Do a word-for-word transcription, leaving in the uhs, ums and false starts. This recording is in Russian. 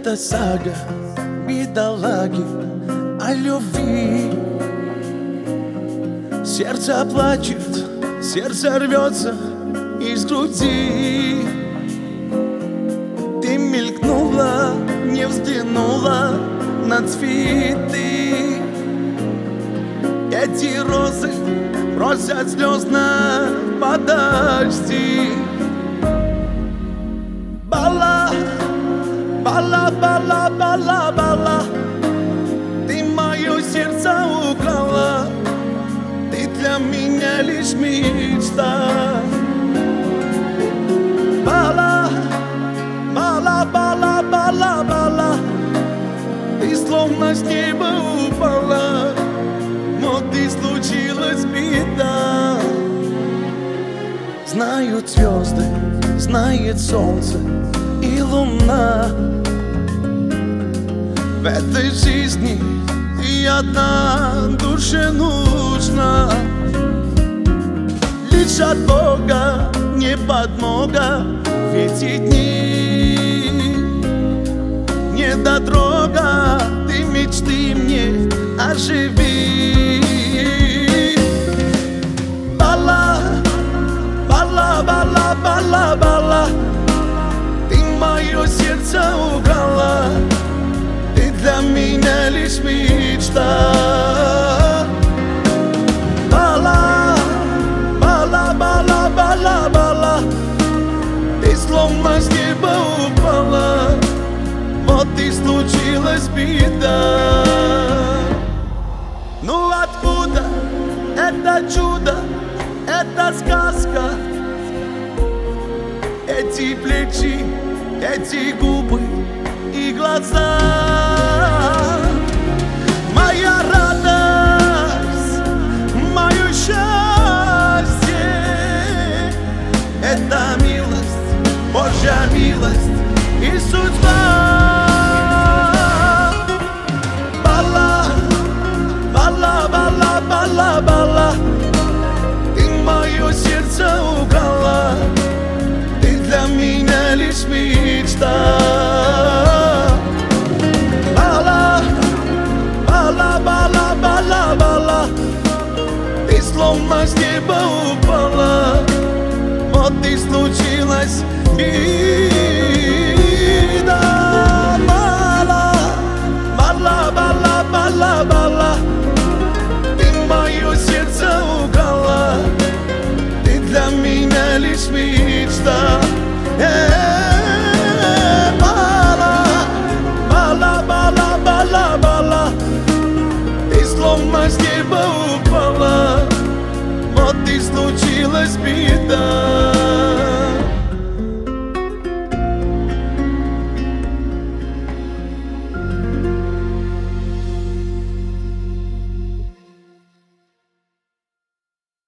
Это сага бедолаги о любви. Сердце плачет, сердце рвется из груди. Ты мелькнула, не взглянула на цветы. Эти розы просят слезно, подожди. Бала, бала, бала, бала, бала, ты мое сердце украла, ты для меня лишь мечта. Бала, бала, бала, бала, бала, ты словно с неба упала, вот и случилась беда. Знают звезды, знает солнце и луна. В этой жизни ты одна душе нужна. Лишь от Бога не подмога в эти дни. Недотрога, ты мечты мне оживи. Бала, бала, бала, бала, бала, ты мое сердце украла, ты для меня лишь мечта. Бала, бала, бала, бала, бала, ты словно с неба упала, вот и случилась беда. Ну откуда это чудо, эта сказка? Эти плечи, эти губы и глаза. Моя радость, мое счастье, это милость, Божья милость и судьба. Бала, бала, бала, бала, бала, ты мое сердце украла, ты для меня лишь мечта. Бала, бала, бала, бала, бала, ты словно с неба упала, вот и случилась беда. Бала, бала, бала, бала, бала, ты мое сердце украла, ты для меня лишь мечта. Бала, бала, бала, бала, бала, ты словно с неба упала, вот и случилась беда.